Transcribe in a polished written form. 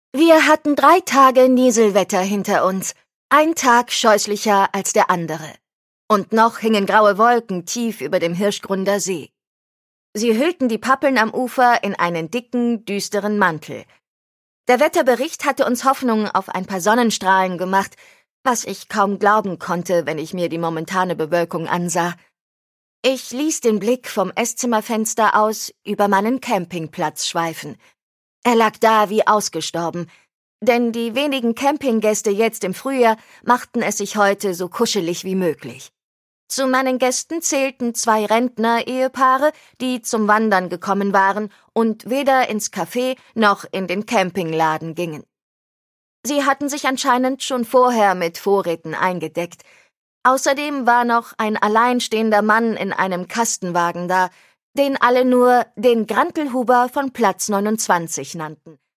Wir hatten 3 Tage Nieselwetter hinter uns, ein Tag scheußlicher als der andere. Und noch hingen graue Wolken tief über dem Hirschgrunder See. Sie hüllten die Pappeln am Ufer in einen dicken, düsteren Mantel. Der Wetterbericht hatte uns Hoffnung auf ein paar Sonnenstrahlen gemacht, was ich kaum glauben konnte, wenn ich mir die momentane Bewölkung ansah. Ich ließ den Blick vom Esszimmerfenster aus über meinen Campingplatz schweifen. Er lag da wie ausgestorben, denn die wenigen Campinggäste jetzt im Frühjahr machten es sich heute so kuschelig wie möglich. Zu meinen Gästen zählten 2 Rentner-Ehepaare, die zum Wandern gekommen waren und weder ins Café noch in den Campingladen gingen. Sie hatten sich anscheinend schon vorher mit Vorräten eingedeckt. Außerdem war noch ein alleinstehender Mann in einem Kastenwagen da, den alle nur den Grantelhuber von Platz 29 nannten.